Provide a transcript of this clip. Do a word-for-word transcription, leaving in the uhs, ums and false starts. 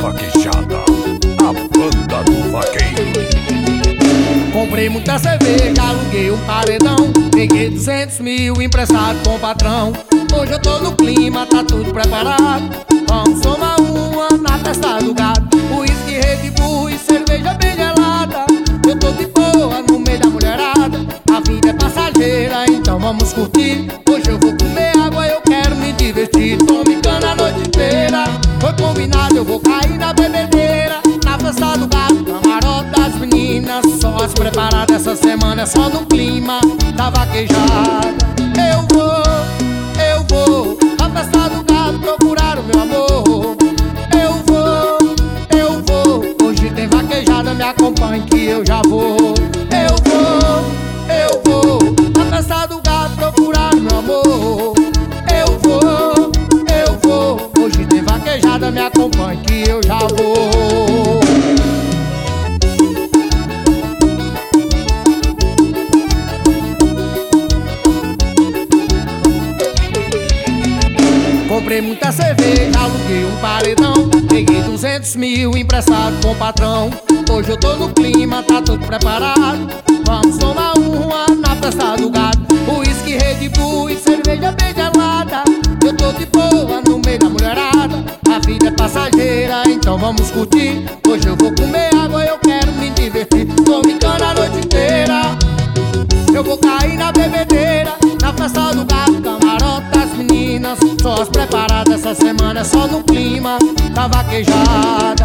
Vaquejada, a banda do vaqueiro. Comprei muita cerveja, aluguei um paredão, peguei duzentos mil emprestado com o patrão. Hoje eu tô no clima, tá tudo preparado. Vamos tomar uma na festa do gado. Uísque, Red Bull e cerveja bem gelada. Eu tô de boa no meio da mulherada. A vida é passageira, então vamos curtir. Hoje eu vou comer água, eu quero me divertir. Tome cana a noite inteira. Foi combinado, eu vou cair na bebedeira. Na festa do gado, camarote das meninas. Só as preparadas essa semana, é só no clima da vaquejada. Eu vou, eu vou na festa do gado procurar o meu amor. Eu vou, eu vou. Hoje tem vaquejada, me acompanhe que eu já vou. Eu vou, eu vou na festa do gado procurar o meu amor. Eu vou, eu vou. Hoje tem vaquejada, me acompanhe que eu já vou. Comprei muita cerveja, aluguei um paredão, peguei duzentos mil emprestado com o patrão. Hoje eu tô no clima, tá tudo preparado. Vamos tomar uma na festa do gado. Uísque, Red Bull e cerveja bem gelada. Eu tô de boa no meio da mulherada. A vida é passageira, então vamos curtir. Hoje eu vou comer água, eu quero me divertir. Tô brincando a noite inteira. Eu vou cair na bebedeira. Na festa do gado, camarote das meninas. Só as preparadas essa semana, é só no clima da vaquejada.